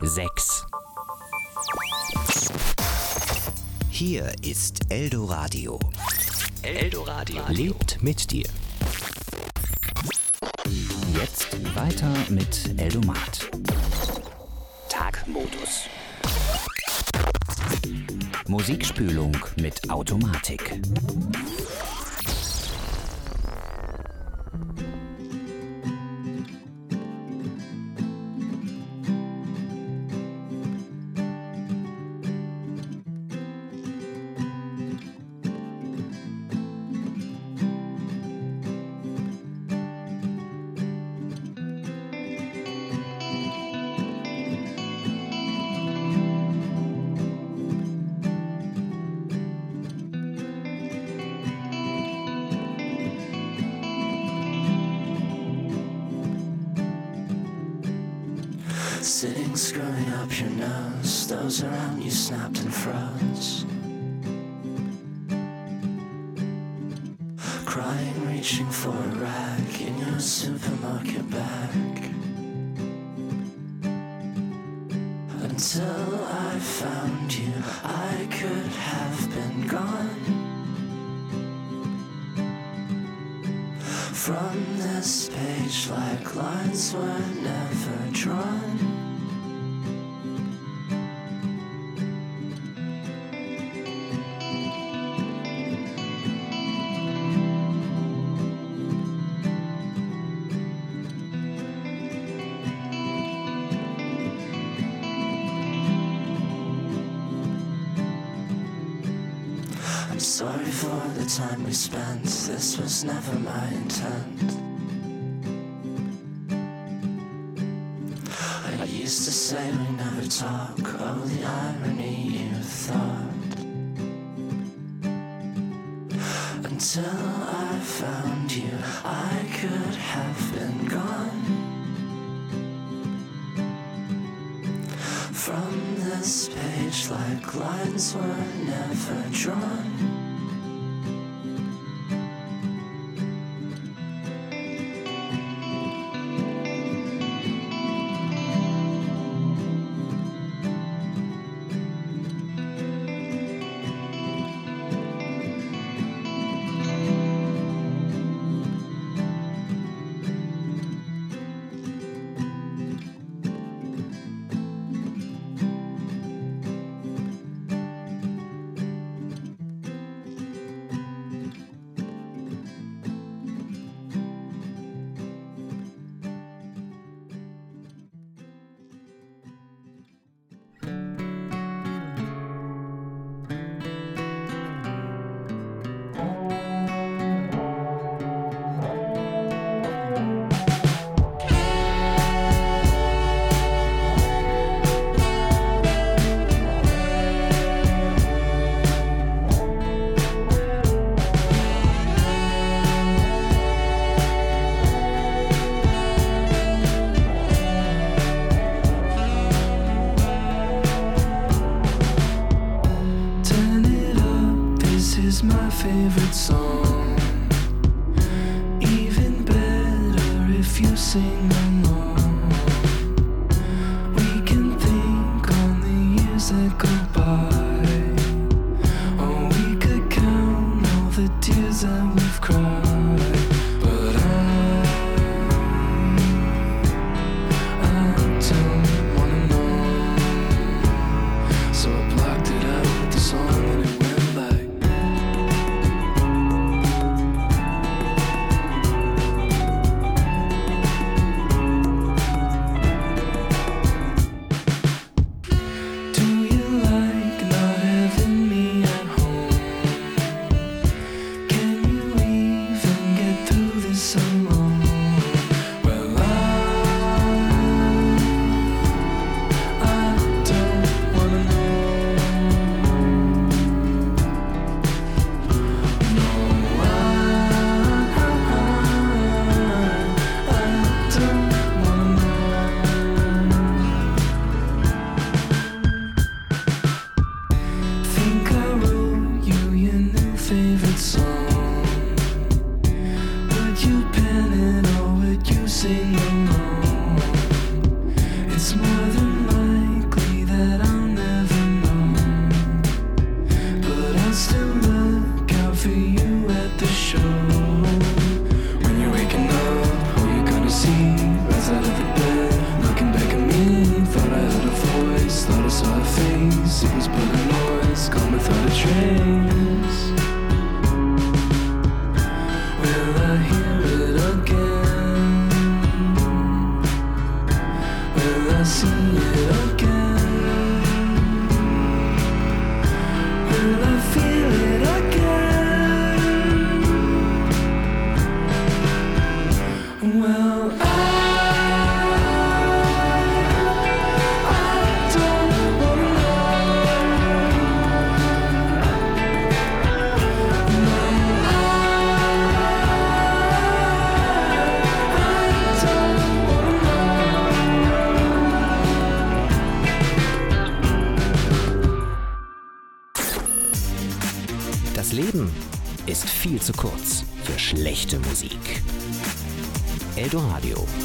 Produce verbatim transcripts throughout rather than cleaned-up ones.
sechs. Hier ist Eldoradio. Eldoradio lebt mit dir. Jetzt weiter mit Eldomat. Tagmodus. Musikspülung mit Automatik. Sitting, screwing up your nose, those around you snapped and froze. Crying, reaching for a rag in your supermarket bag. Until I found you, I could have been gone from this page like lines were never drawn. I'm sorry for the time we spent, this was never my intent. I used to say we never talk, oh the irony you thought. Until I found you, I could have been gone from this page like lines were never drawn. Favorite song, even better if you sing along. We can think on the years that go by, or we could count all the tears that we've cried. But I, I don't wanna know, so I blocked it out with the song and it went like. Do you Leben ist viel zu kurz für schlechte Musik. Eldoradio.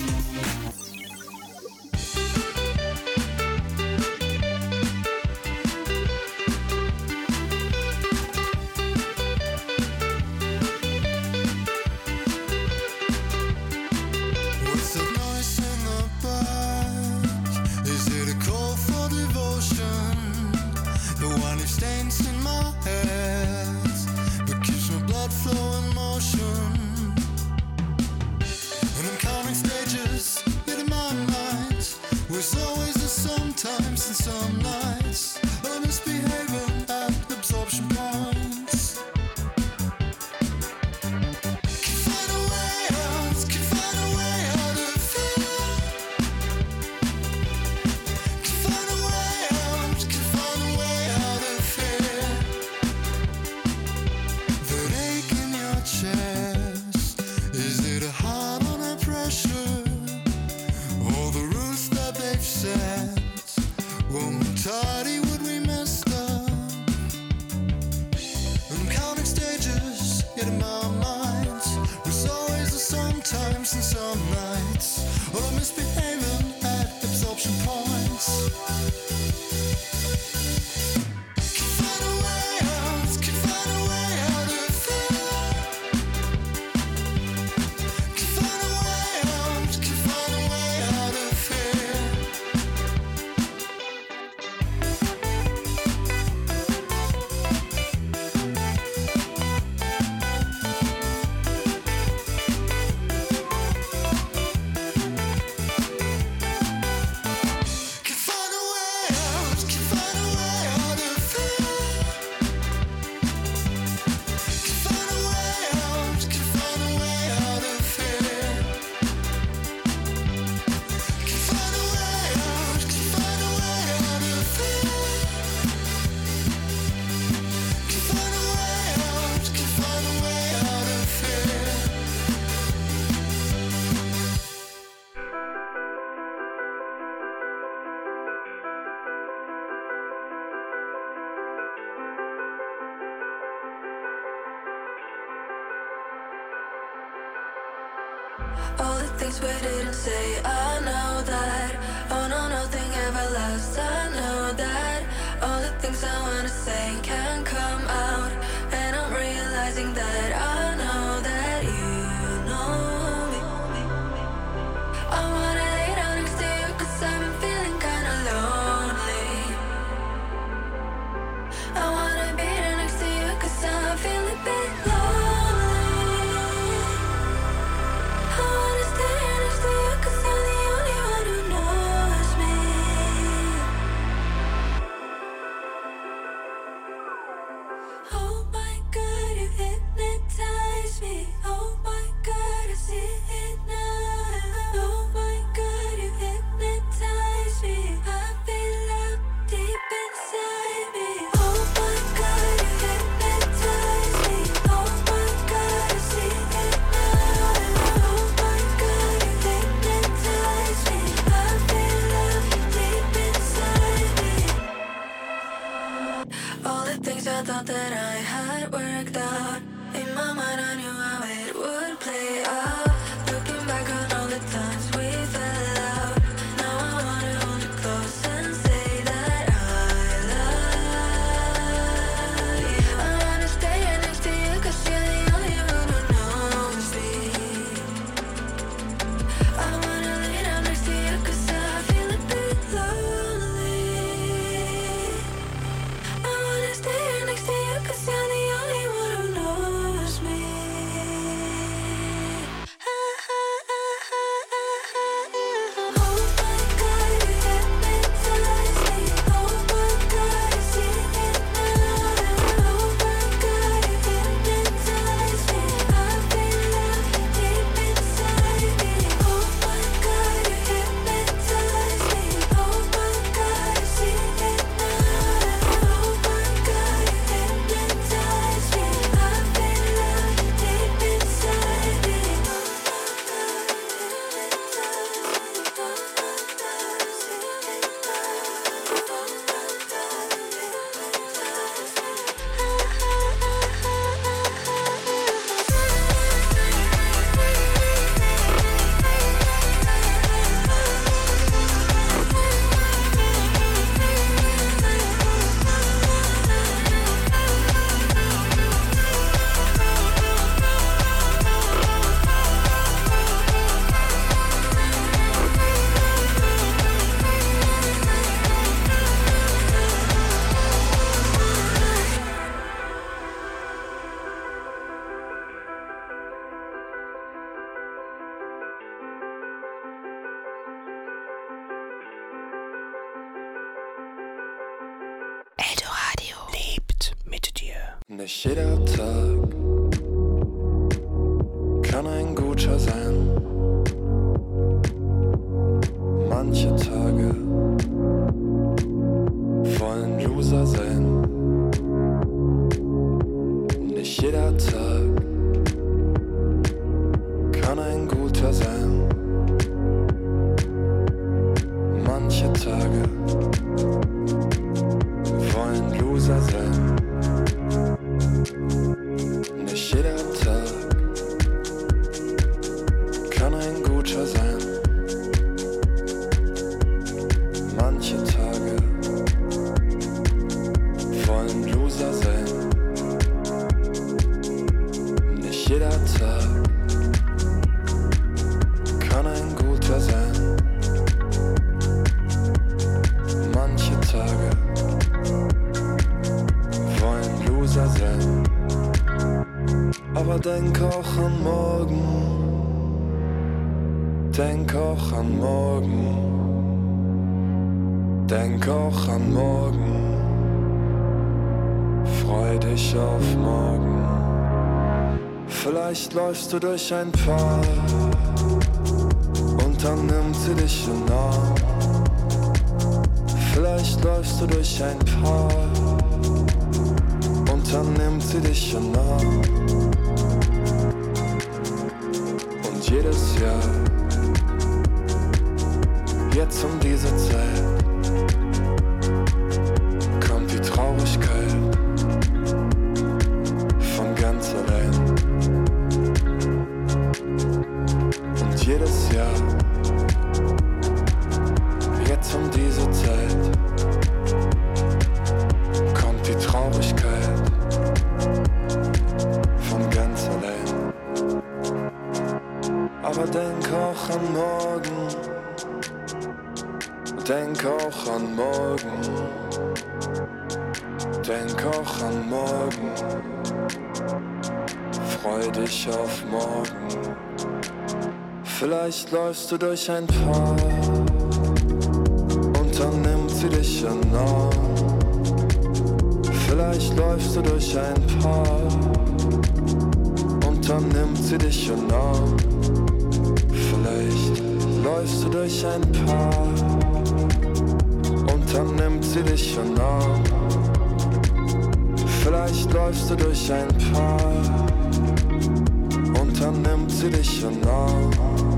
All the things we didn't say, I know that. Oh no, nothing ever lasts, I know that. All the things I wanna say can't come out, and I'm realizing that I know that you know me. I wanna lay down next to you, cause I've been feeling kinda lonely. I wanna be there next to you, cause I'm feeling a bit lonely. I thought that I had worked out. In my mind I knew how it would play out. Looking back on all the times we fell out, now I wanna hold you close and say that I love you. I wanna stay right next to you, cause you're the only one who knows me. I wanna lay down next to you, cause I feel a bit lonely. I wanna stay right next to you, cause you're the only one who knows me. Eldoradio lebt mit dir. Nicht jeder Tag kann ein guter sein. Manche Tage wollen Loser sein. Nicht jeder Tag kann ein guter sein. Manche Tage wollen Loser sein. Nicht jeder Tag kann ein guter sein. Manche Tage wollen Loser sein. Nicht jeder Tag kann ein guter sein. Manche Tage wollen Loser sein. Aber denk auch an morgen. Denk auch an morgen. Denk auch an morgen. Freu dich auf morgen. Vielleicht läufst du durch ein Park und dann nimmt sie dich in den Arm. Vielleicht läufst du durch ein Park und dann nimmt sie dich in den Arm. Und jedes Jahr, jetzt um diese Zeit, kommt die Traurigkeit von ganz allein. Und jedes Jahr, jetzt um diese Zeit, kommt die Traurigkeit von ganz allein. Aber denk auch an morgen. Denk auch an morgen. Denk auch an morgen. Freu dich auf morgen. Vielleicht läufst du durch ein Park und dann nimmt sie dich in den Arm. Vielleicht läufst du durch ein Park und dann nimmt sie dich in den Arm. Vielleicht läufst du durch ein Park und dann nimmt sie dich in den Arm. Vielleicht läufst du durch ein Park und dann nimmt sie dich in den Arm.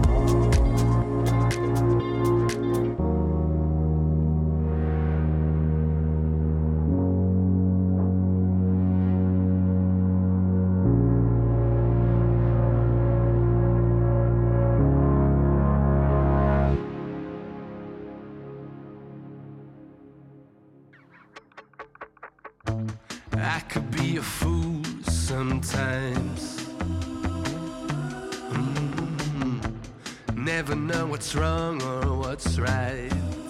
I could be a fool sometimes. Mm-hmm. Never know what's wrong or what's right.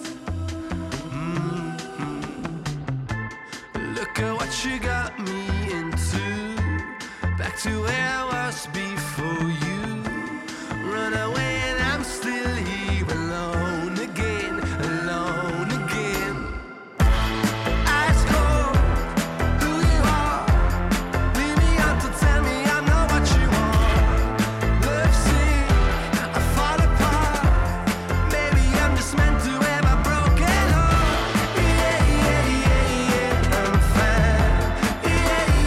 Mm-hmm. Look at what you got me into. Back to where I was before you. Run away and I'm still here alone again, alone again. Ice cold.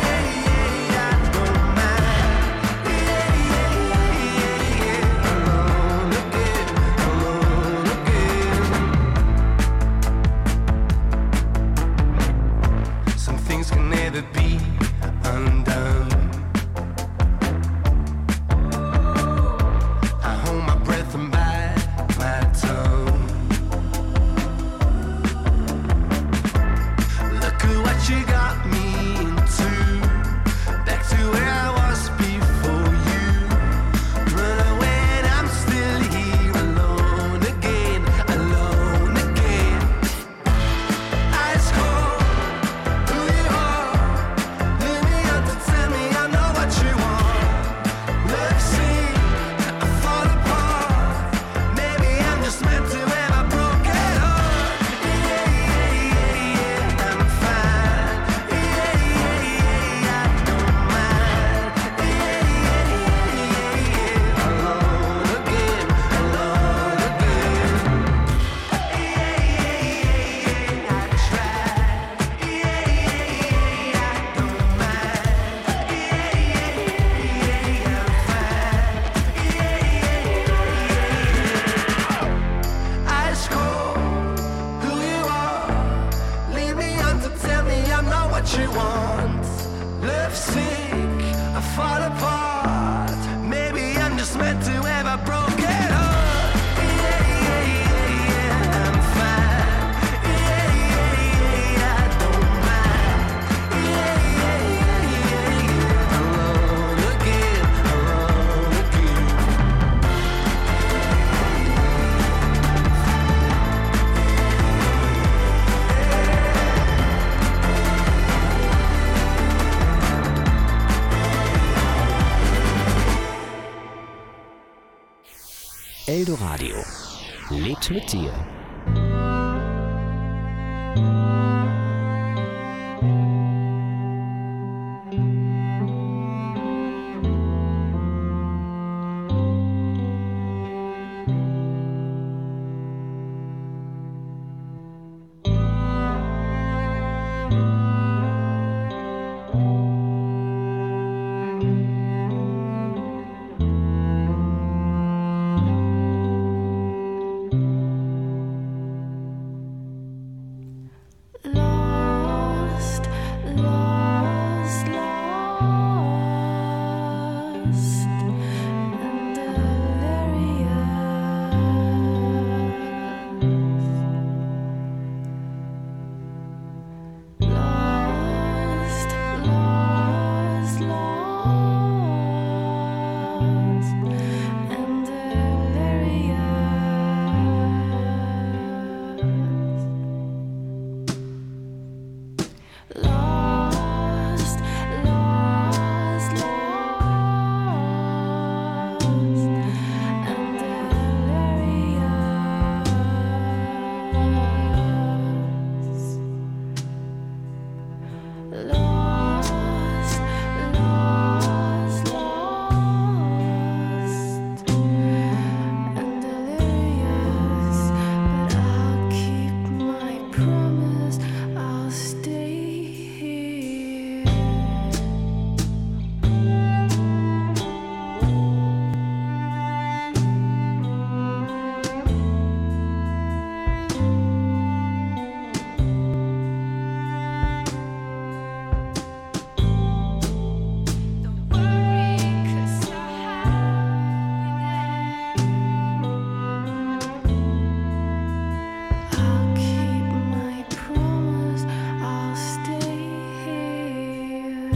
Alone. she wants. Love sick, I fall apart. Maybe I'm just meant to have a broken heart. Yeah, yeah, yeah, yeah, I'm fine. Yeah, yeah, yeah, yeah, I don't mind. Yeah, yeah, yeah, yeah, yeah, alone again, alone again. Eldoradio lebt mit dir. Lost, lost, lost, and delirious. Lost, lost, lost, and delirious. Lost, lost, lost, and delirious. Lost, lost, lost, and delirious. But I'll keep my promise. I'll stay here. Don't worry, 'cause you're happy there. I'll keep my promise. I'll stay here.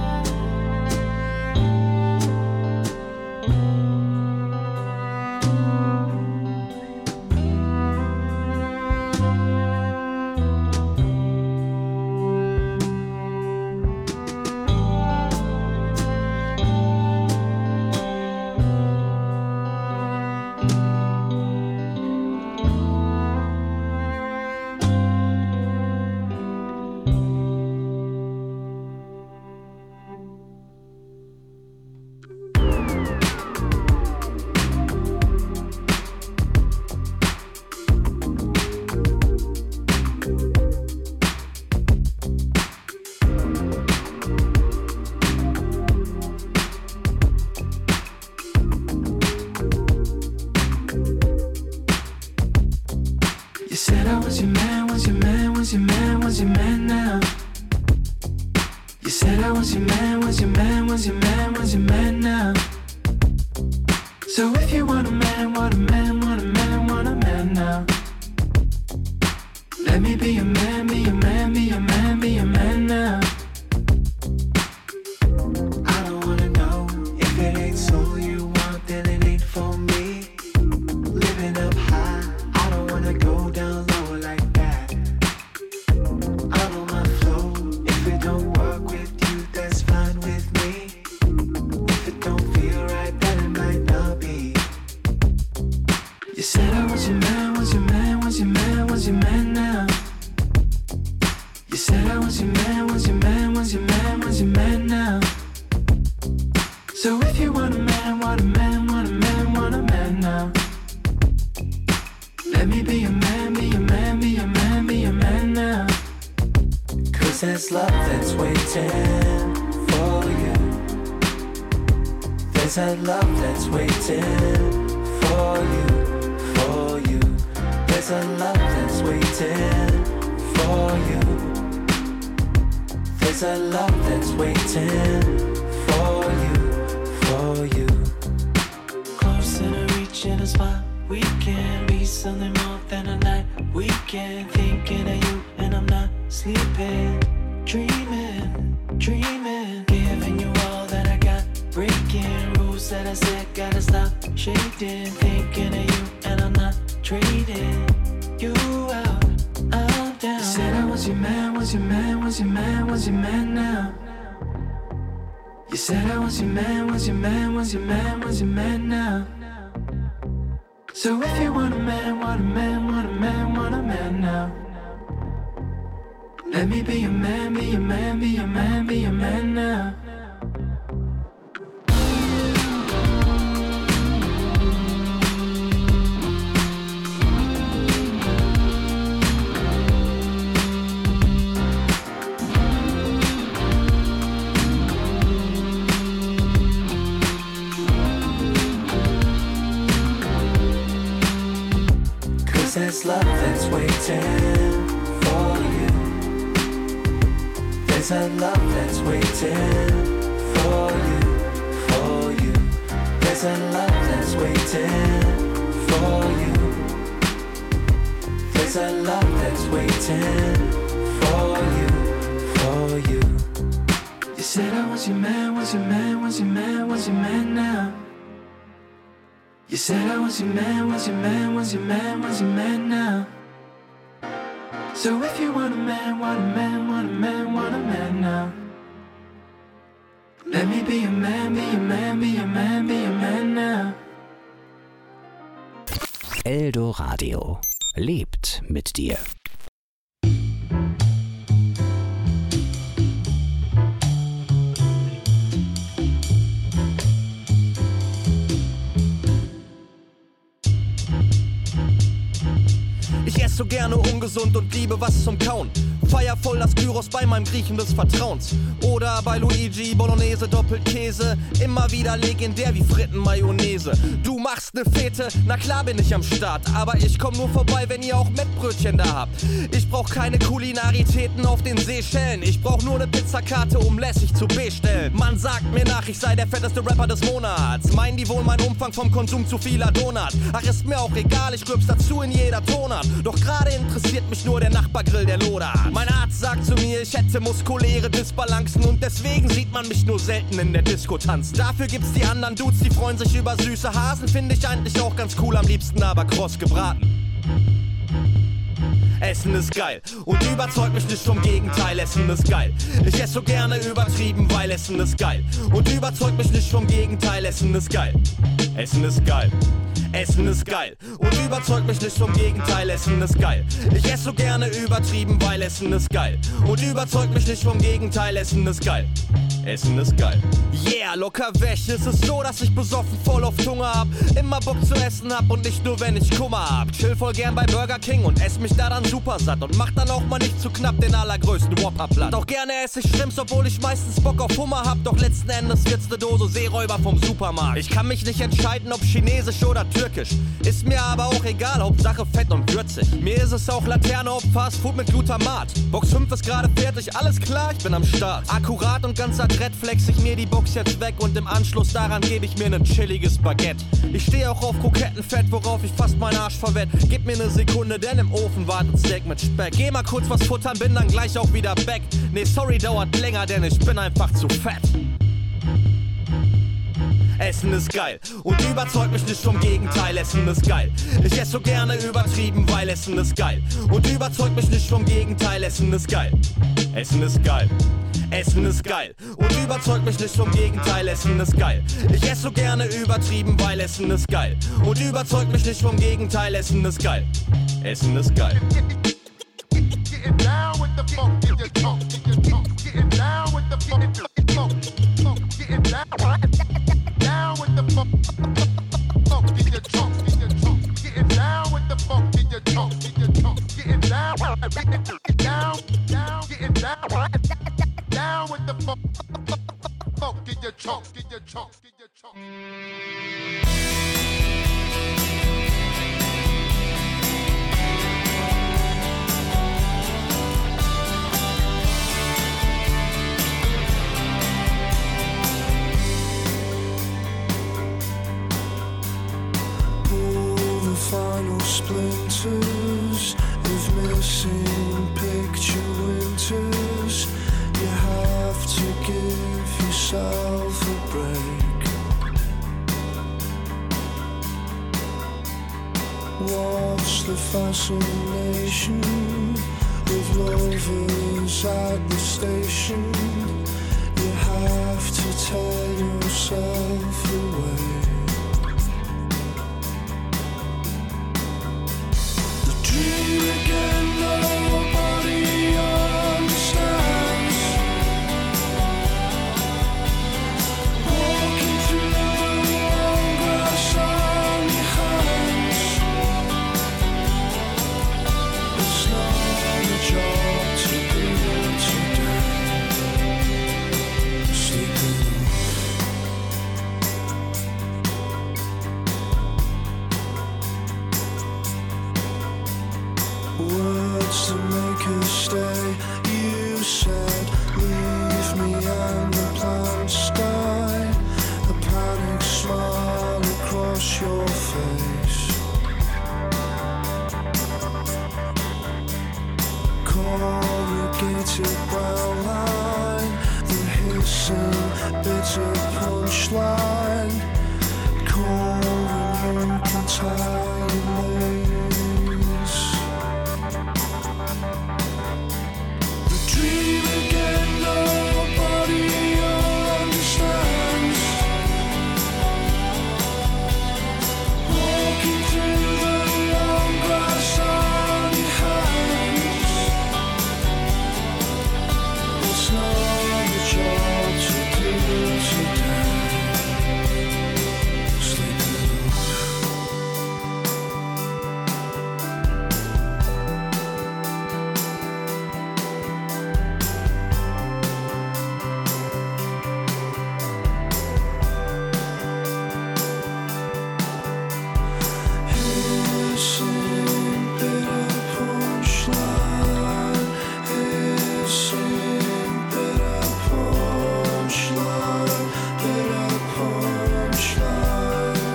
You said I was your man, was your man, was your man, was your man now. You said I was your man, was your man, was your man, was your man now. So if you want a man, want a man, want a man, want a man now. Let me be your man, be your man, be your man, be your man now. I don't wanna know if it ain't so you want, then it ain't for me. Living up high, I don't wanna go down low like that. I'm on my flow. If it don't work with you, that's fine with me. If it don't feel right, then it might not be. You said I was your man, was your man, was your man, was your man now. You said I was your man, was your man, was your man, was your man now. So if you want a man, want a man, want a man, want a man now. Let me be your man, be your man, be your man, be your man now. Cause there's love that's waiting for you. There's a love that's waiting for you, for you. There's a love that's waiting for you. There's There's a love that's waiting for you, for you. Close and reaching a spot. We can be something more than a night. We can thinking of you and I'm not sleeping. Dreaming, dreaming, giving you all that I got. Breaking rules that I said, gotta stop shading. Thinking of you and I'm not trading you out, I'm down. You said I was your man, was your man, was your man, was your man now. You said I was your man, was your man, was your man, was your man now. So if you want a man, want a man, want a man, want a man now. Let me be your man, be your man, be your man, be your man now. Cause there's love that's waiting for you. There's a love that's waiting for you, for you. There's a love that's waiting for you. There's a love that's waiting for you, for you. You said I was your man, was your man, was your man, was your man now. You said I was your man, was your man, was your man, was your man now. So if you want a man, want a man, want a man, want a man now. Let me be your man, be your man, be your man, be your man now. Eldoradio lebt mit dir. Ich esse so gerne ungesund und liebe was zum Kauen. Feier voll das Gyros bei meinem Griechen des Vertrauens. Oder bei Luigi Bolognese Doppelkäse. Immer wieder legendär wie Fritten Mayonnaise. Du machst ne Fete, na klar bin ich am Start. Aber ich komm nur vorbei, wenn ihr auch Mettbrötchen da habt. Ich brauch keine Kulinaritäten auf den Seychellen. Ich brauch nur ne Pizzakarte, um lässig zu bestellen. Man sagt mir nach, ich sei der fetteste Rapper des Monats. Meinen die wohl mein Umfang vom Konsum zu vieler Donut? Ach, ist mir auch egal, ich rülps dazu in jeder Tonart. Doch gerade interessiert mich nur der Nachbargrill, der lodert. Mein Arzt sagt zu mir, ich hätte muskuläre Disbalancen und deswegen sieht man mich nur selten in der Disco tanzen. Dafür gibt's die anderen Dudes, die freuen sich über süße Hasen. Finde ich eigentlich auch ganz cool, am liebsten aber kross gebraten. Essen ist geil und überzeugt mich nicht vom Gegenteil, Essen ist geil. Ich esse so gerne übertrieben, weil Essen ist geil. Und überzeugt mich nicht vom Gegenteil, Essen ist geil. Essen ist geil. Essen ist geil und überzeugt mich nicht vom Gegenteil, Essen ist geil. Ich esse so gerne übertrieben, weil Essen ist geil. Und überzeugt mich nicht vom Gegenteil, Essen ist geil. Essen ist geil. Yeah, locker weg. Es ist so, dass ich besoffen voll auf Hunger hab. Immer Bock zu essen hab und nicht nur, wenn ich Kummer hab. Chill voll gern bei Burger King und ess mich da dann super satt. Und mach dann auch mal nicht zu knapp den allergrößten Whopper platt. Auch gerne esse ich Shrimps, obwohl ich meistens Bock auf Hummer hab. Doch letzten Endes wird's ne Dose Seeräuber vom Supermarkt. Ich kann mich nicht entscheiden, ob chinesisch oder türkisch. Ist mir aber auch egal, Hauptsache fett und würzig. Mir ist es auch Laterne, ob Fast Food mit Glutamat. Box fünf ist gerade fertig, alles klar, ich bin am Start. Akkurat und ganz adrett flex ich mir die Box jetzt weg. Und im Anschluss daran gebe ich mir nen chilliges Baguette. Ich stehe auch auf Krokettenfett, worauf ich fast meinen Arsch verwett. Gib mir ne Sekunde, denn im Ofen wartet Steak mit Speck. Geh mal kurz was futtern, bin dann gleich auch wieder back. Nee, sorry, dauert länger, denn ich bin einfach zu fett. Essen ist geil und überzeugt mich nicht vom Gegenteil, Essen ist geil. Ich esse so gerne übertrieben, weil Essen ist geil. Und überzeugt mich nicht vom Gegenteil, Essen ist geil. Essen ist geil. Essen ist geil und überzeugt mich nicht vom Gegenteil, Essen ist geil. Ich esse so gerne übertrieben, weil Essen ist geil. Und überzeugt mich nicht vom Gegenteil, Essen ist geil. Essen ist geil. Getting down with the funk in your tongue, getting down with the funk, getting down, down with the funk, funk in your tongue, getting down with the funk in your tongue, getting down, down, down, getting down, down with the funk, funk in your tongue, in your tongue, in your tongue. fascination with lovers at the station. You have to tell yourself away. The dream again, nobody understands. Walking through the long grass on your hands. It's not a job to do today. Sleeping words to make us stay. You said, leave me and the plants die. A panic smile across your face. Corrugated brown line, the hissing bitter punchline. Calling you can tie your lace. The dream again, nobody understands. Walking through the long grass on your hands. It's not a job to do today. Sleeping hissing bitter punchline. Hissing bitter punchline. Bitter punchline.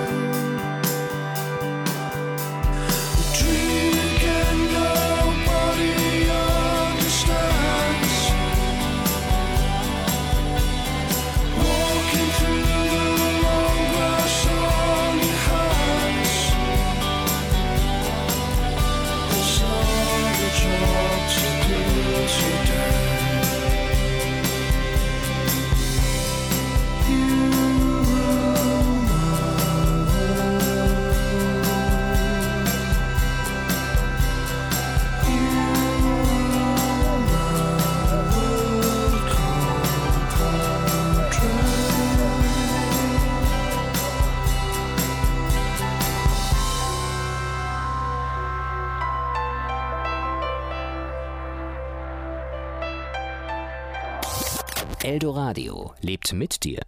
The dream again, nobody understands. Walking through the long grass on your hands. It's not a job to do today. You rule my world. You rule my world, compadre. Eldoradio lebt mit dir.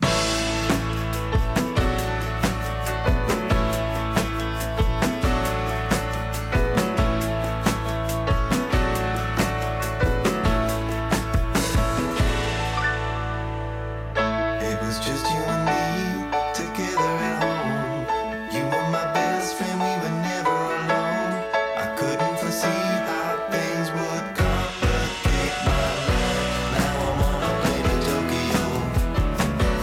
It was just you and me together at home. You were my best friend, we were never alone. I couldn't foresee how things would complicate my life. Now I'm on a plane to Tokyo.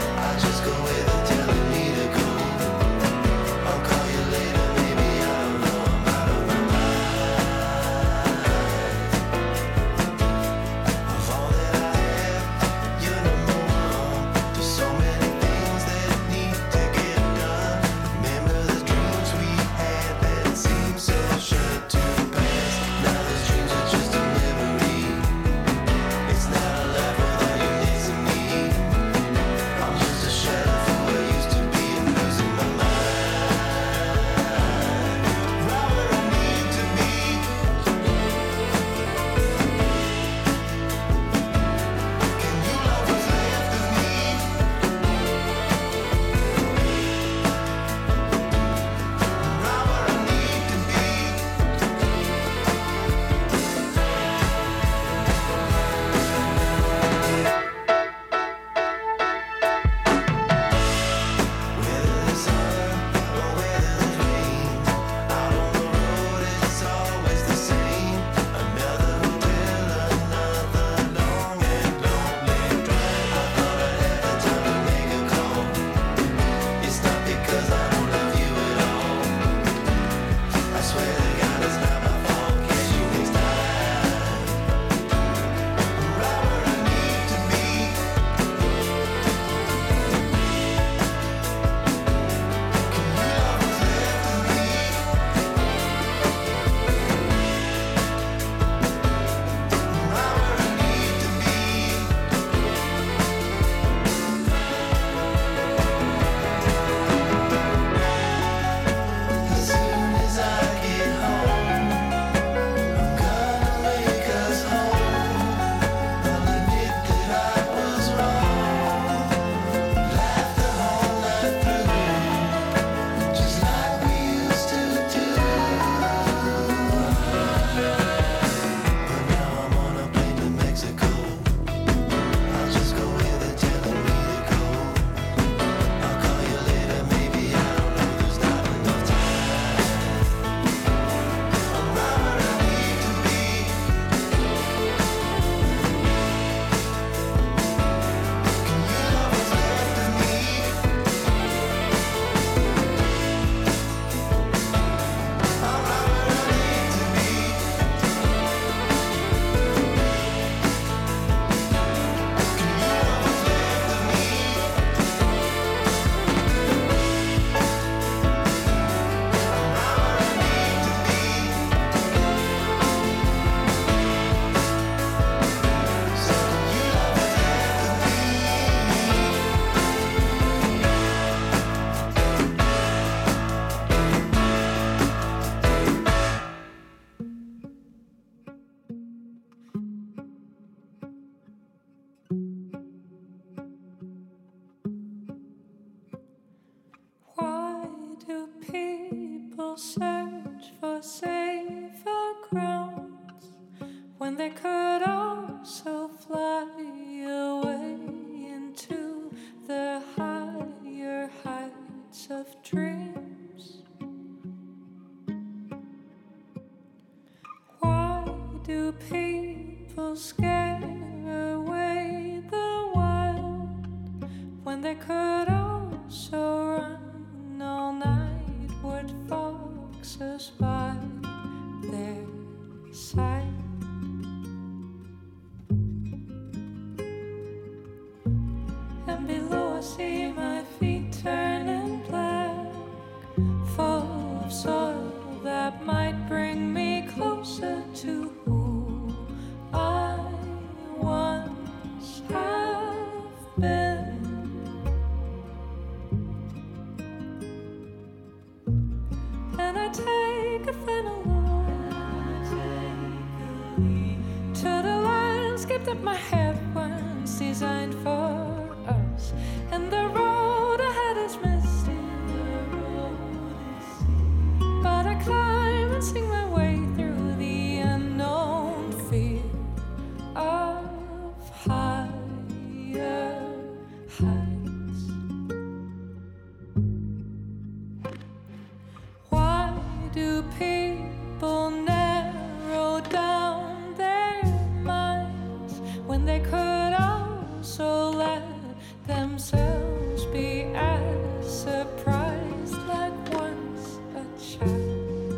could also fly away into the higher heights of dreams. Why do people scare away the wild when they could also run all night? Would foxes by their side? And below I see my feet turning black, full of soil that might bring me closer to who I once have been. And I take a final look to the landscape that my head once designed for us, and the road ahead is misty, but I climb and sing my way through the unknown fear of higher heights. Why do people narrow down their minds when they could also let themselves be as surprised like once a child?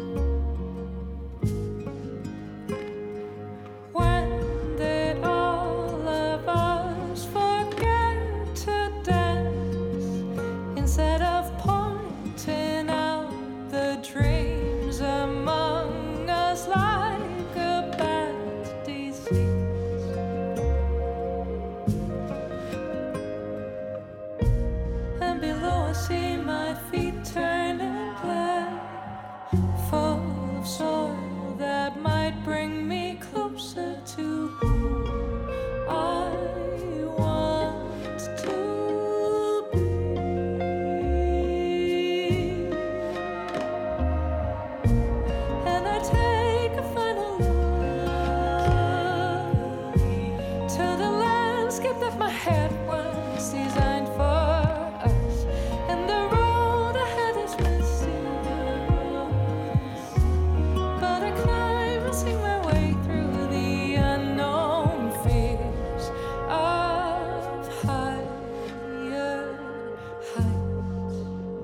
When did all of us forget to dance instead of pointing out the dreams among us like a bad disease? And below I see my feet turning black, full of soil that might bring me closer to who I want to be. And I take a final look to the landscape that my head once designed for us, and the road ahead is misty, but I climb and sing my way through the unknown fears of higher heights.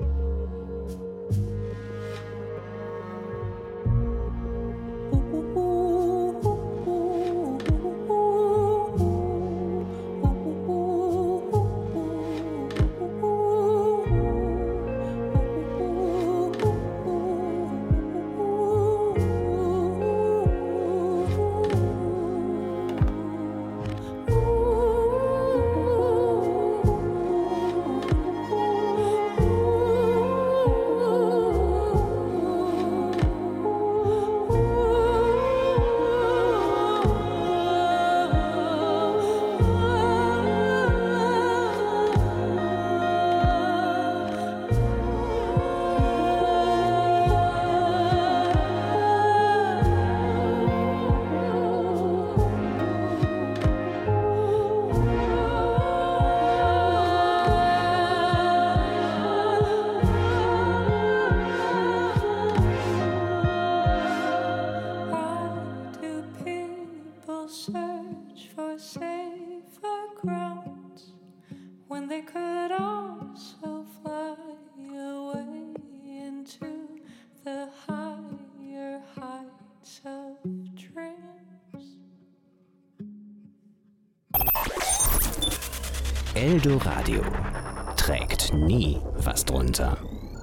Why do people search for safer grounds when they could also fly away into the higher heights of dreams? Eldoradio trägt nie was drunter.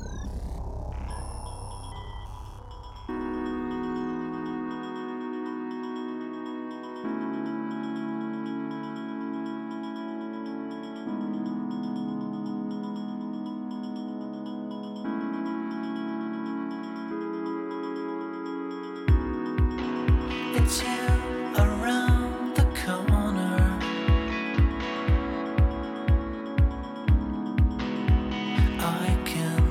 It's here around the corner. I can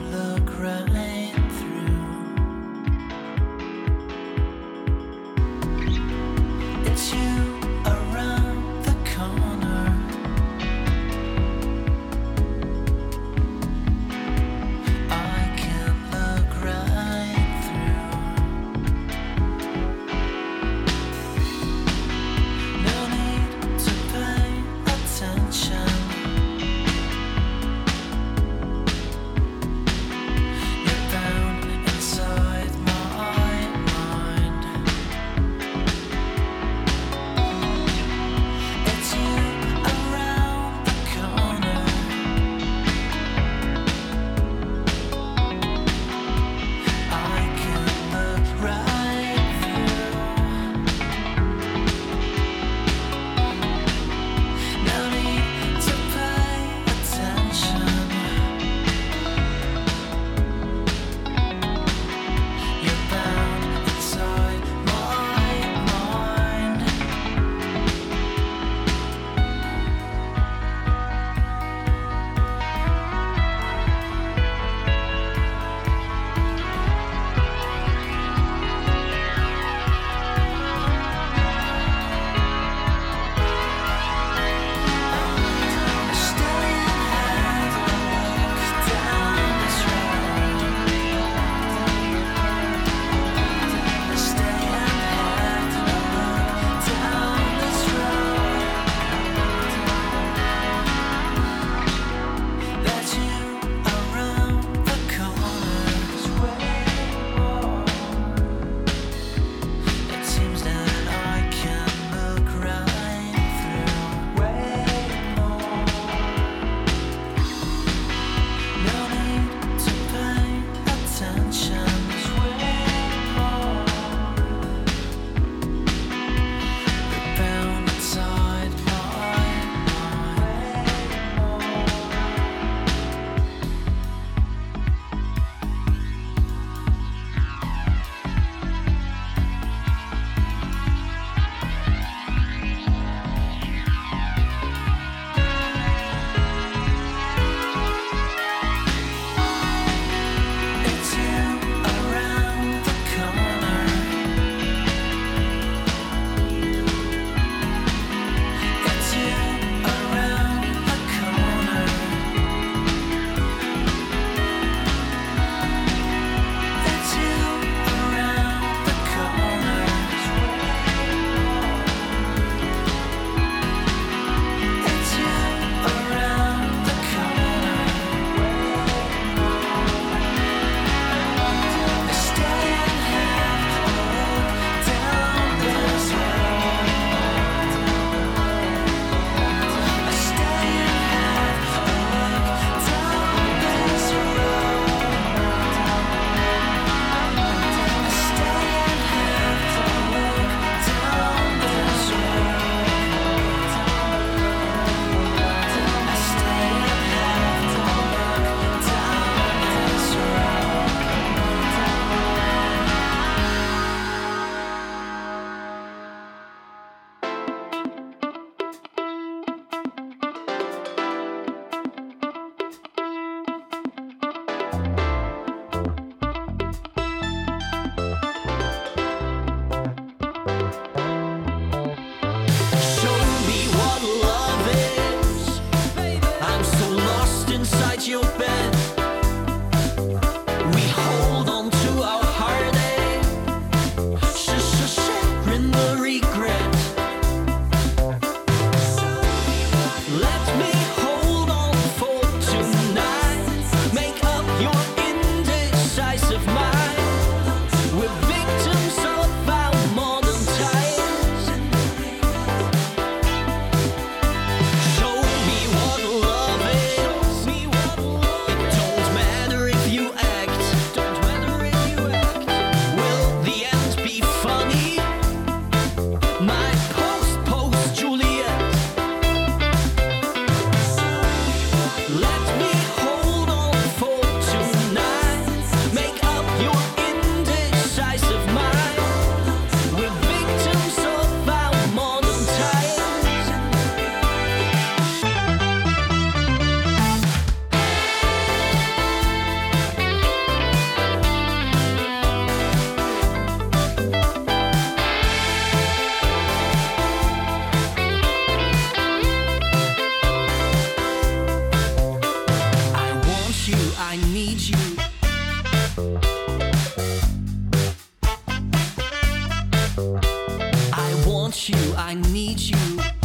want you, I need you.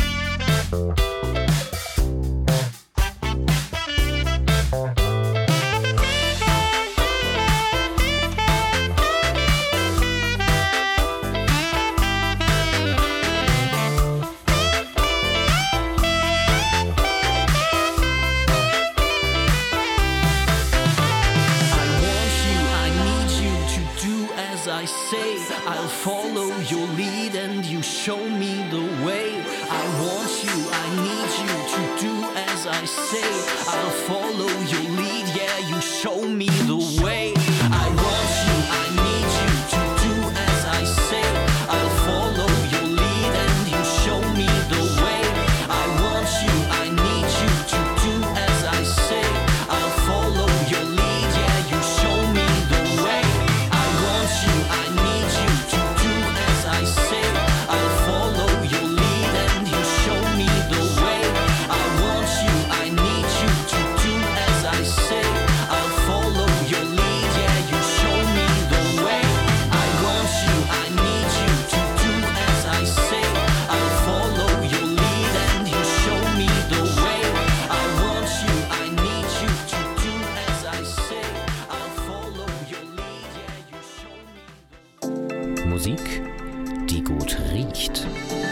I say, I'll follow your lead and you show me the way. I want you, I need you to do as I say. I'll follow your lead, yeah, you show me the way. I want you, I need you to do as I say. I'll follow your lead and you show me the way. I want you, I need you to do as I say. I'll follow your lead, yeah, you show me the way. I want you, I need you to do as I say. I'll follow your lead and you show me the way. I want you, I need you to do as I say. I'll follow your lead, yeah, you show me the way. I want you, I need you to do as I say. I'll follow your lead and you show me the way. I want you, I need you to do as I say. I'll follow your lead, yeah, you show me the way. Musik, die gut riecht.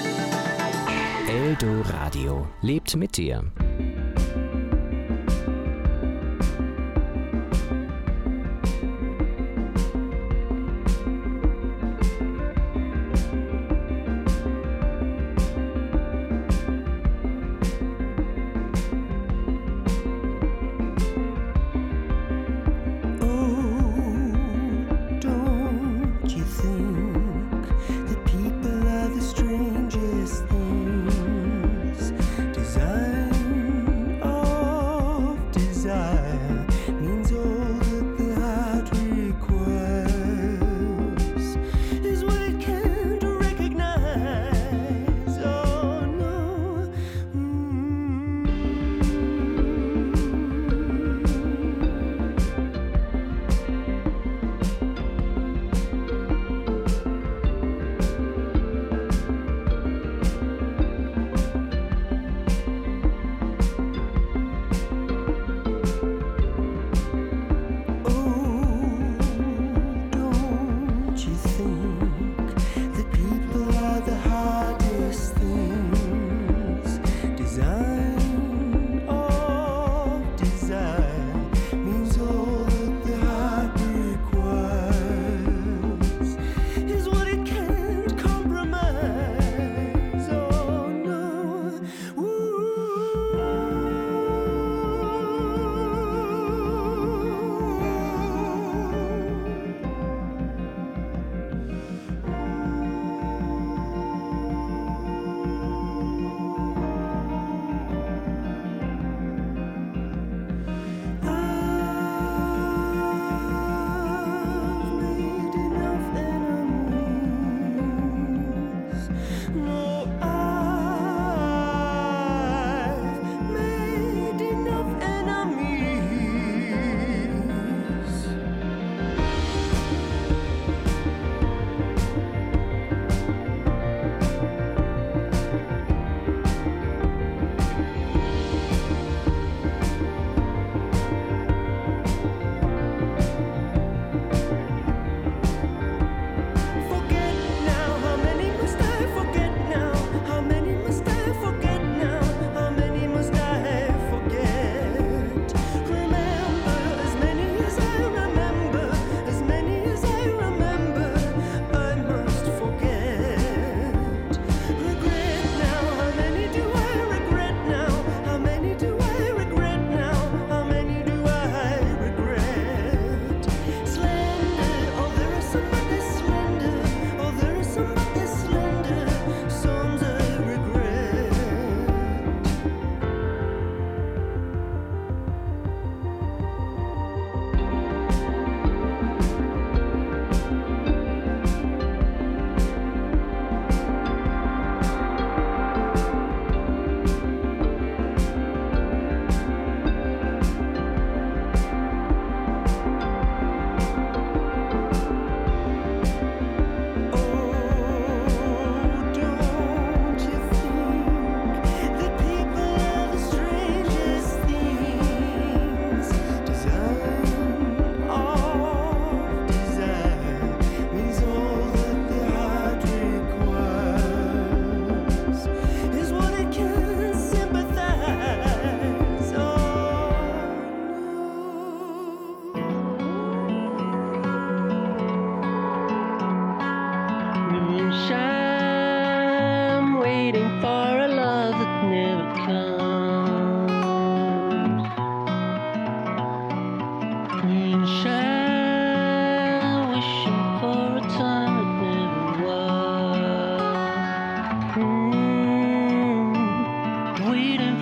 Eldo Radio lebt mit dir. Don't you think that people are the strangest things designed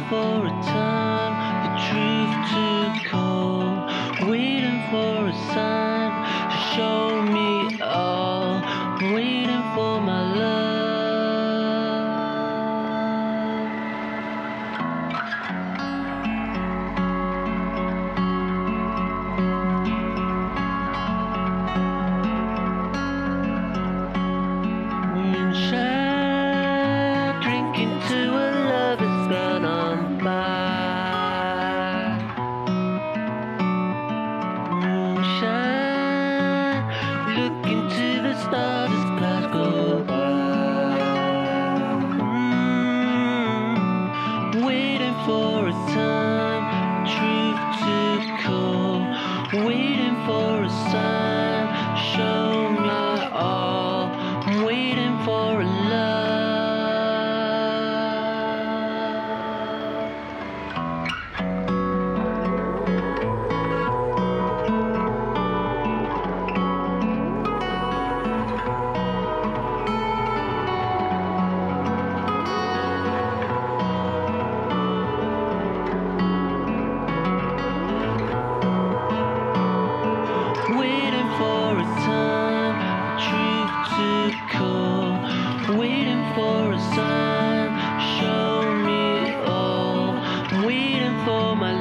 for a time, the truth to call, waiting for a sign to show me all, waiting for my love. Moonshine, drinking to a love that's gone on by. Moonshine, look into the stars as clouds go by. Mm, waiting for a time, truth to call, waiting for a sign, show me all. I'm waiting for a love. Waiting for a time, truth to call, waiting for a sign, show me all, I'm waiting for my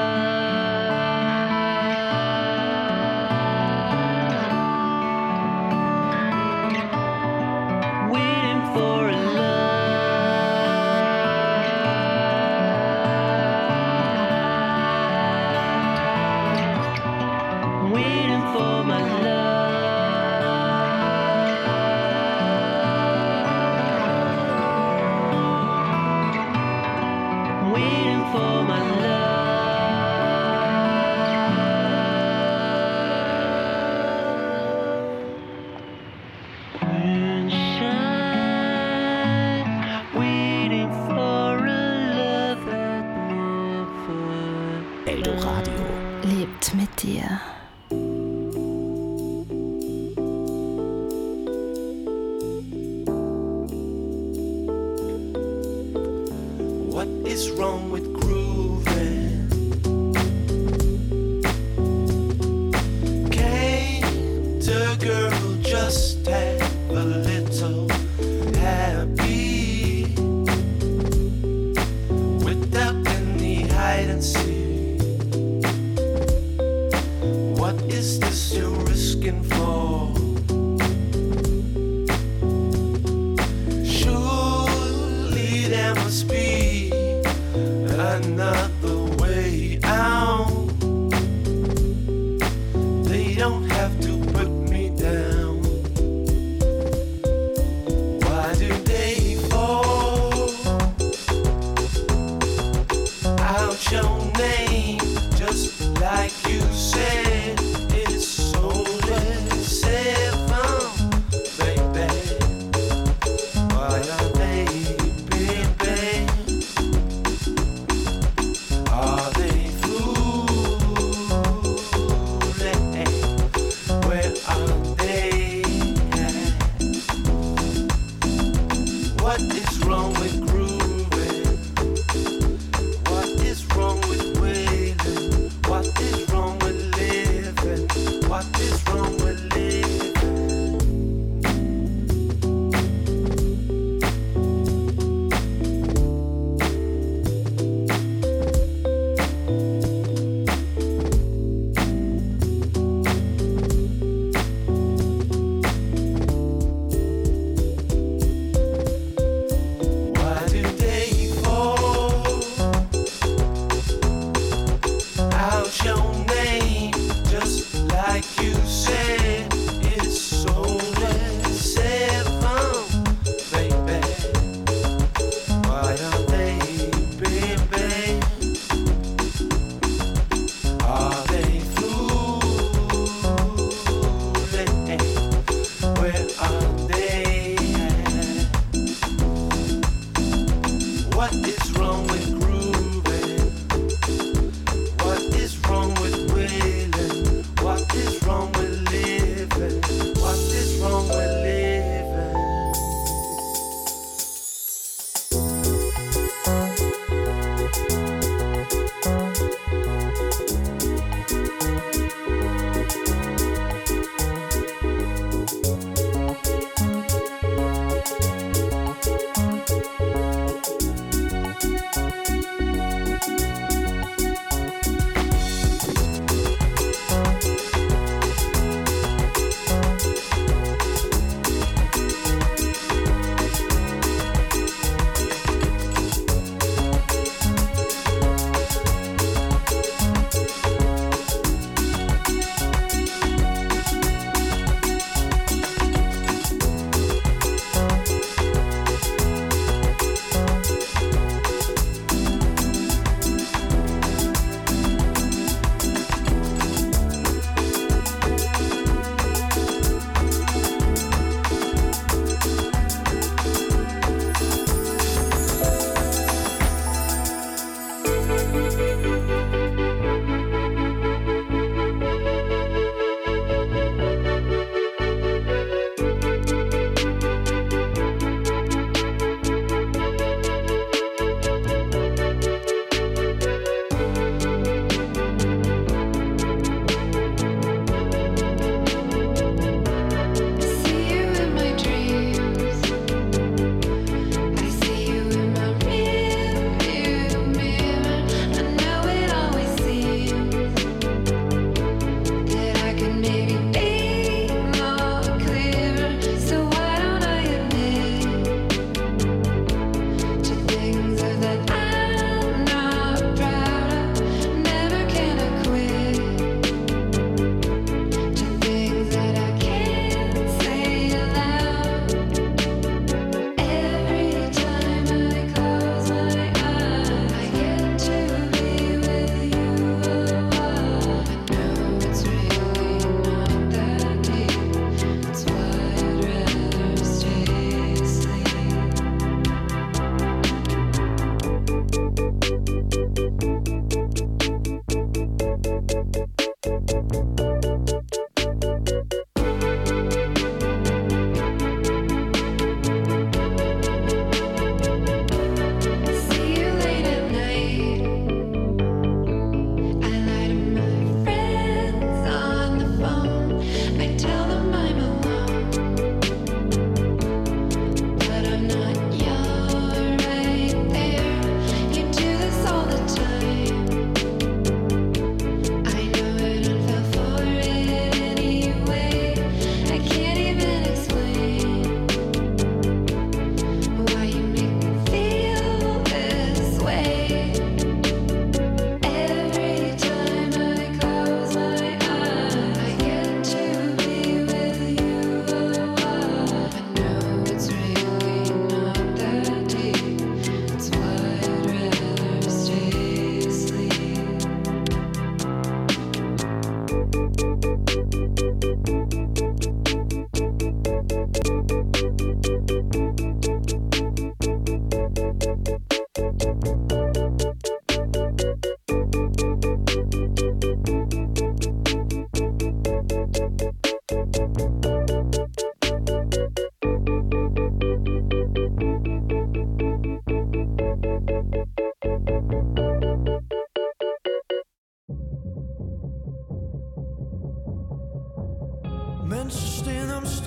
love, waiting for a love, waiting for my love. Waiting for my love. Moonshine, waiting for a love that never Eldoradio. Lebt mit dir. What is wrong with grooving? Can't a girl just have a little happy without any hide and seek? What is this you're risking for? Surely there must be another way out. They don't have to put me down. Why do they fall out your name just like you said? It's only seven, baby. Why are they, baby? Are they fooling? Where are they at? What is wrong with grooving? What is wrong with wailing? What is wrong with living? What is wrong with living? Why do they fall out your name just like you said? It's only seven, baby. Why are they, baby? Are they fooling? Where are they at? What is wrong with grooving? What is wrong with wailing? What is wrong with living? What is wrong with living?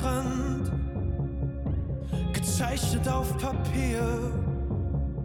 Strand, gezeichnet auf Papier.